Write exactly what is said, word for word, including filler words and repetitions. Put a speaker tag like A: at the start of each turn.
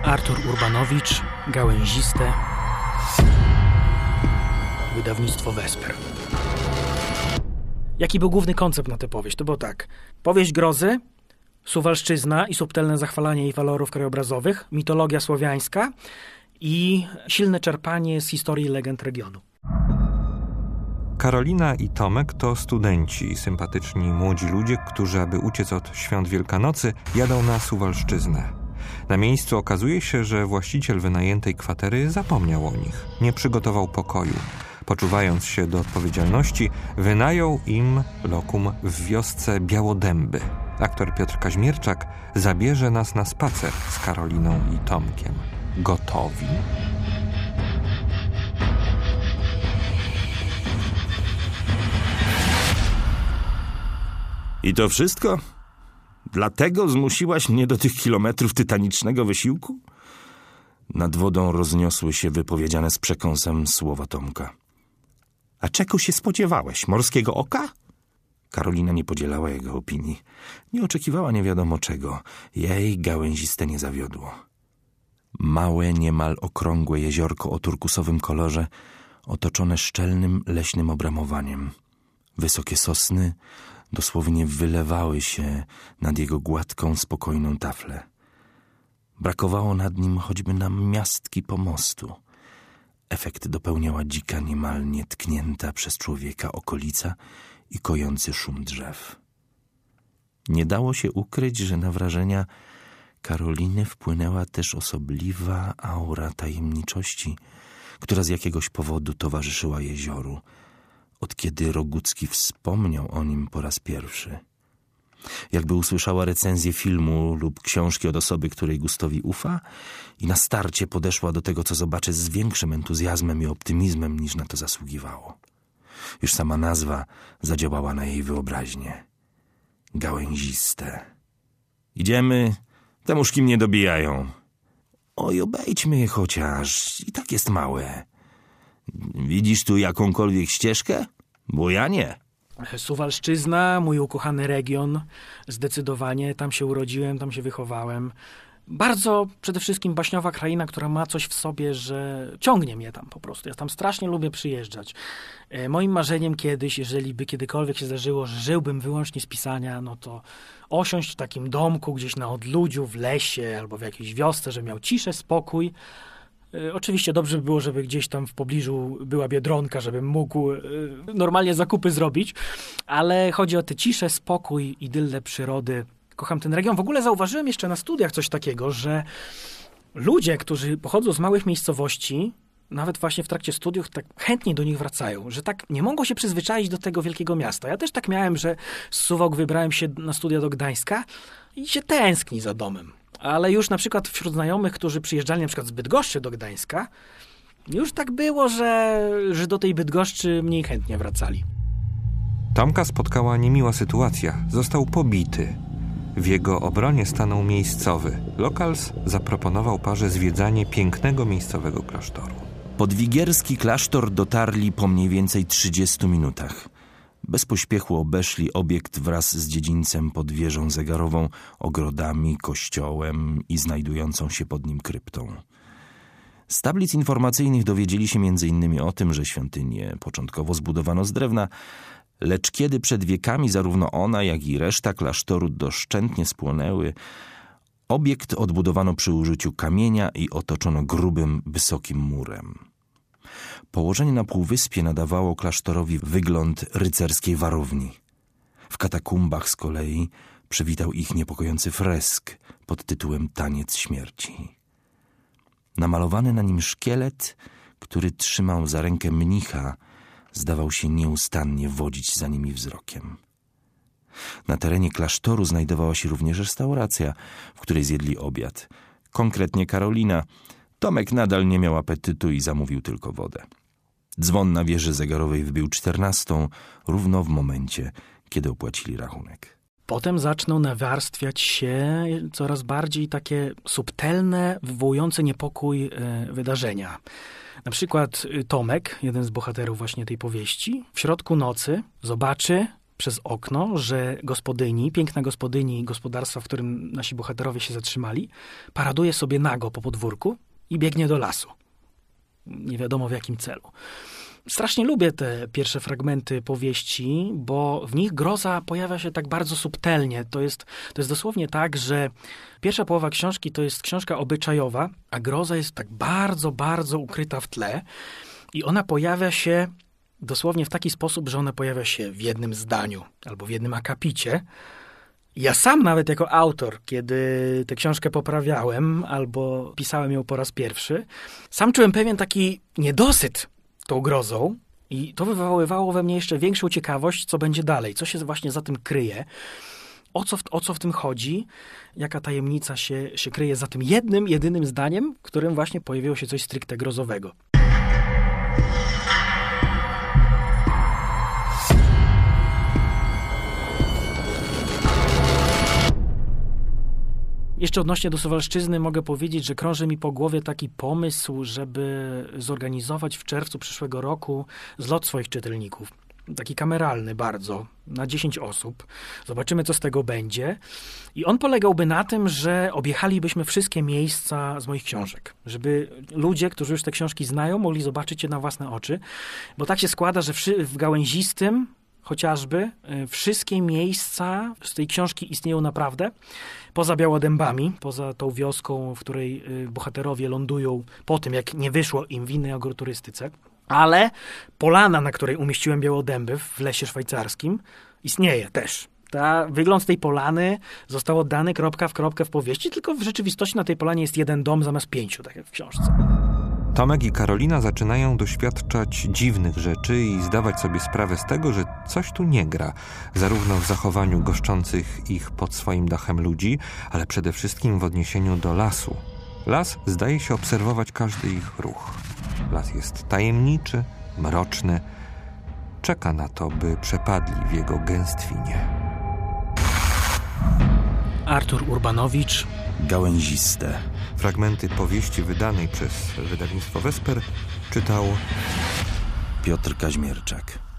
A: Artur Urbanowicz, Gałęziste, wydawnictwo Wesper. Jaki był główny koncept na tę powieść? To było tak. Powieść grozy, Suwalszczyzna i subtelne zachwalanie jej walorów krajobrazowych, mitologia słowiańska i silne czerpanie z historii i legend regionu.
B: Karolina i Tomek to studenci, sympatyczni młodzi ludzie, którzy, aby uciec od świąt Wielkanocy, jadą na Suwalszczyznę. Na miejscu okazuje się, że właściciel wynajętej kwatery zapomniał o nich, nie przygotował pokoju. Poczuwając się do odpowiedzialności, wynajął im lokum w wiosce Białodęby. Aktor Piotr Kaźmierczak zabierze nas na spacer z Karoliną i Tomkiem. Gotowi?
C: I to wszystko? Dlatego zmusiłaś mnie do tych kilometrów tytanicznego wysiłku? Nad wodą rozniosły się wypowiedziane z przekąsem słowa Tomka. A czego się spodziewałeś? Morskiego oka? Karolina nie podzielała jego opinii. Nie oczekiwała nie wiadomo czego. Jej Gałęziste nie zawiodło. Małe, niemal okrągłe jeziorko o turkusowym kolorze, otoczone szczelnym, leśnym obramowaniem. Wysokie sosny dosłownie wylewały się nad jego gładką, spokojną taflę. Brakowało nad nim choćby namiastki pomostu. Efekt dopełniała dzika, niemal nietknięta przez człowieka okolica i kojący szum drzew. Nie dało się ukryć, że na wrażenia Karoliny wpłynęła też osobliwa aura tajemniczości, która z jakiegoś powodu towarzyszyła jezioru, od kiedy Rogucki wspomniał o nim po raz pierwszy. Jakby usłyszała recenzję filmu lub książki od osoby, której gustowi ufa i na starcie podeszła do tego, co zobaczy, z większym entuzjazmem i optymizmem, niż na to zasługiwało. Już sama nazwa zadziałała na jej wyobraźnię. Gałęziste. Idziemy, te muszki mnie dobijają. Oj, obejdźmy je chociaż, i tak jest małe. Widzisz tu jakąkolwiek ścieżkę? Bo ja nie.
A: Suwalszczyzna, mój ukochany region. Zdecydowanie, tam się urodziłem, tam się wychowałem. Bardzo przede wszystkim baśniowa kraina, która ma coś w sobie, że ciągnie mnie tam po prostu. Ja tam strasznie lubię przyjeżdżać. Moim marzeniem kiedyś, jeżeli by kiedykolwiek się zdarzyło, że żyłbym wyłącznie z pisania, no to osiąść w takim domku gdzieś na odludziu, w lesie albo w jakiejś wiosce, że miał ciszę, spokój. Oczywiście dobrze by było, żeby gdzieś tam w pobliżu była Biedronka, żebym mógł normalnie zakupy zrobić, ale chodzi o tę ciszę, spokój, idyllę przyrody. Kocham ten region. W ogóle zauważyłem jeszcze na studiach coś takiego, że ludzie, którzy pochodzą z małych miejscowości, nawet właśnie w trakcie studiów, tak chętnie do nich wracają, że tak nie mogą się przyzwyczaić do tego wielkiego miasta. Ja też tak miałem, że z Suwałk wybrałem się na studia do Gdańska i się tęskni za domem. Ale już na przykład wśród znajomych, którzy przyjeżdżali na przykład z Bydgoszczy do Gdańska, już tak było, że, że do tej Bydgoszczy mniej chętnie wracali.
B: Tomka spotkała niemiła sytuacja. Został pobity. W jego obronie stanął miejscowy. Lokals zaproponował parze zwiedzanie pięknego miejscowego klasztoru.
C: Pod wigierski klasztor dotarli po mniej więcej trzydziestu minutach. Bez pośpiechu obeszli obiekt wraz z dziedzińcem pod wieżą zegarową, ogrodami, kościołem i znajdującą się pod nim kryptą. Z tablic informacyjnych dowiedzieli się między innymi o tym, że świątynię początkowo zbudowano z drewna, lecz kiedy przed wiekami zarówno ona, jak i reszta klasztoru doszczętnie spłonęły, obiekt odbudowano przy użyciu kamienia i otoczono grubym, wysokim murem. Położenie na półwyspie nadawało klasztorowi wygląd rycerskiej warowni. W katakumbach z kolei przywitał ich niepokojący fresk pod tytułem Taniec śmierci. Namalowany na nim szkielet, który trzymał za rękę mnicha, zdawał się nieustannie wodzić za nimi wzrokiem. Na terenie klasztoru znajdowała się również restauracja, w której zjedli obiad. Konkretnie Karolina. Tomek nadal nie miał apetytu i zamówił tylko wodę. Dzwon na wieży zegarowej wbił czternastą, równo w momencie, kiedy opłacili rachunek.
A: Potem zaczną nawarstwiać się coraz bardziej takie subtelne, wywołujące niepokój wydarzenia. Na przykład Tomek, jeden z bohaterów właśnie tej powieści, w środku nocy zobaczy przez okno, że gospodyni, piękna gospodyni gospodarstwa, w którym nasi bohaterowie się zatrzymali, paraduje sobie nago po podwórku i biegnie do lasu. Nie wiadomo w jakim celu. Strasznie lubię te pierwsze fragmenty powieści, bo w nich groza pojawia się tak bardzo subtelnie. To jest, to jest dosłownie tak, że pierwsza połowa książki to jest książka obyczajowa, a groza jest tak bardzo, bardzo ukryta w tle i ona pojawia się dosłownie w taki sposób, że ona pojawia się w jednym zdaniu albo w jednym akapicie. Ja sam nawet jako autor, kiedy tę książkę poprawiałem albo pisałem ją po raz pierwszy, sam czułem pewien taki niedosyt tą grozą i to wywoływało we mnie jeszcze większą ciekawość, co będzie dalej, co się właśnie za tym kryje, o co w, o co w tym chodzi, jaka tajemnica się, się kryje za tym jednym, jedynym zdaniem, w którym właśnie pojawiło się coś stricte grozowego. Jeszcze odnośnie do Suwalszczyzny mogę powiedzieć, że krąży mi po głowie taki pomysł, żeby zorganizować w czerwcu przyszłego roku zlot swoich czytelników. Taki kameralny bardzo, na dziesięć osób. Zobaczymy, co z tego będzie. I on polegałby na tym, że objechalibyśmy wszystkie miejsca z moich książek. Żeby ludzie, którzy już te książki znają, mogli zobaczyć je na własne oczy. Bo tak się składa, że w Gałęzistym chociażby wszystkie miejsca z tej książki istnieją naprawdę. Poza Białodębami, poza tą wioską, w której bohaterowie lądują po tym, jak nie wyszło im w innej agroturystyce. Ale polana, na której umieściłem Białodęby w lesie szwajcarskim, istnieje też. Ta, wygląd tej polany został oddany kropka w kropkę w powieści, tylko w rzeczywistości na tej polanie jest jeden dom zamiast pięciu, tak jak w książce.
B: Tomek i Karolina zaczynają doświadczać dziwnych rzeczy i zdawać sobie sprawę z tego, że coś tu nie gra, zarówno w zachowaniu goszczących ich pod swoim dachem ludzi, ale przede wszystkim w odniesieniu do lasu. Las zdaje się obserwować każdy ich ruch. Las jest tajemniczy, mroczny, czeka na to, by przepadli w jego gęstwinie.
A: Artur Urbanowicz.
C: Gałęziste.
B: Fragmenty powieści wydanej przez wydawnictwo Wesper czytał
C: Piotr Kaźmierczak.